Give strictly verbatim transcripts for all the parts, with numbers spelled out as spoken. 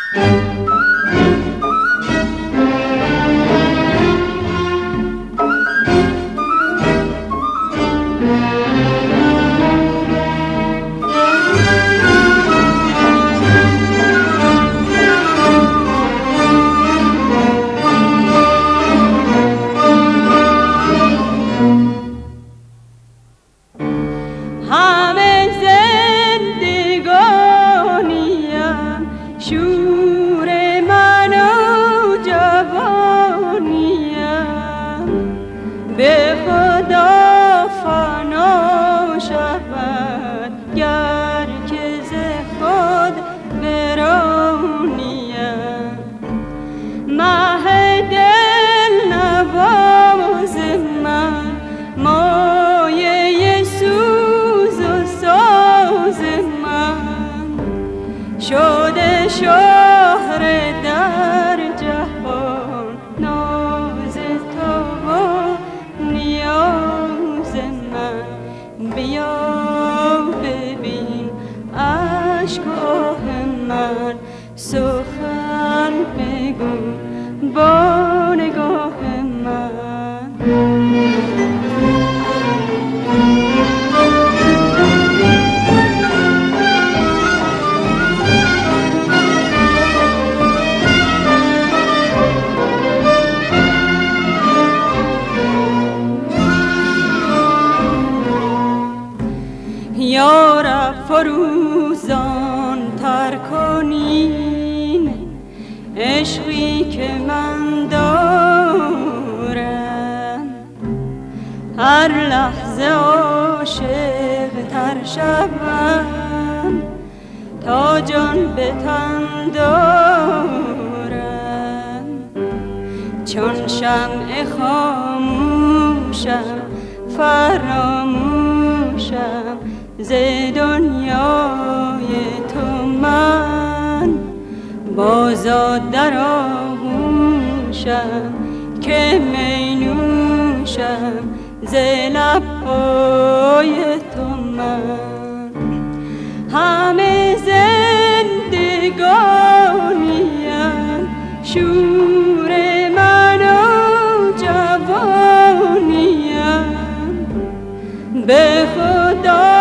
یارب فروزان تر کنین عشقی که من دارم، هر لحظه عاشق تر شوم تا جان به تن دارم. چون شمع خاموشم فراموشم ز دنیای تو من، بازاد در آغوشم که می نوشم ز لب‌های تو من. همه زندگانیم شور من و جوانیم، به خدا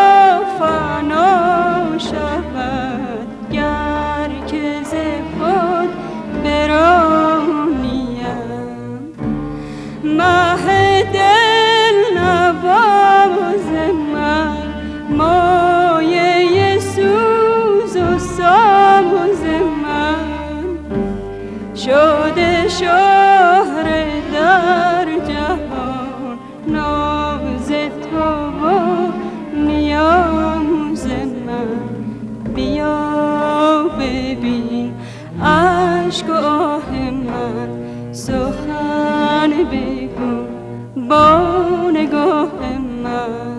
شده شهر در جهان ناز تو و نیاز من. بیا ببین عشق و آه من، سخن بگو با نگاه من.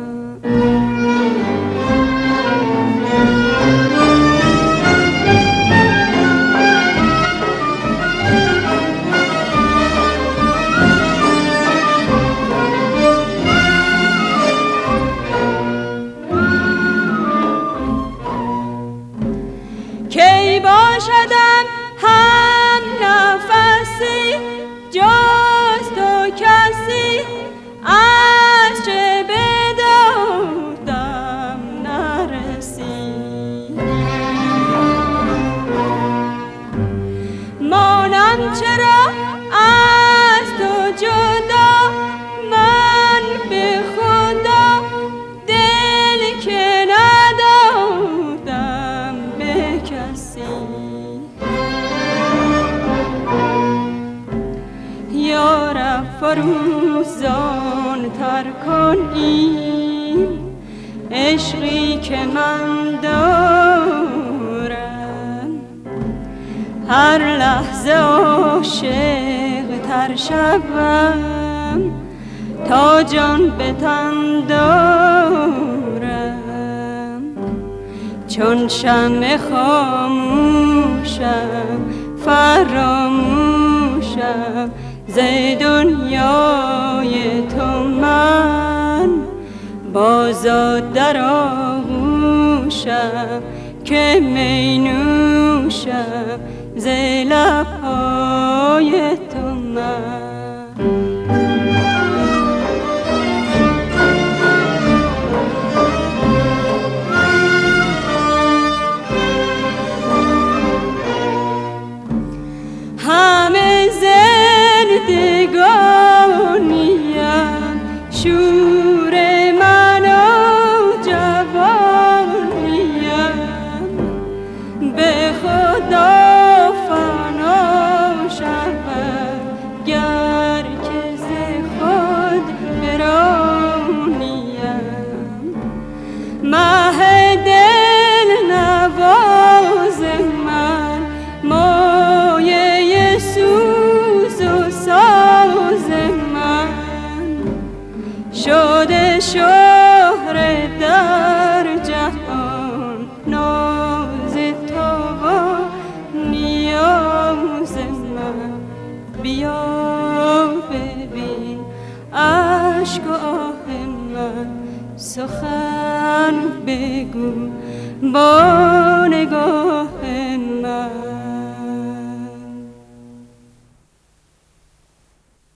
کی باشدم هم نفسی جز تو کسی، از چه بدادم نرسی. مانم چرا از تو جدا من به خدا، دل که ندادم به کسی. یارب فروزان تر کن این عشقی که من دارم، هر لحظه عاشق تر شوم تا جان به تن دارم. چون شمع خاموشم فراموشم ز دنیای تو من، بازاد در آغوشم که می نوشم ز لب‌های تو من. همه زندگانیم شور من و جوانیم به خدا فنا شود گر که ز خود برانیم. مه دل نواز من مایه سوز و ساز من شده شهره در جهان ناز تو و نیاز من. بیا ببین اشک و آه من سخن بگو با نگاه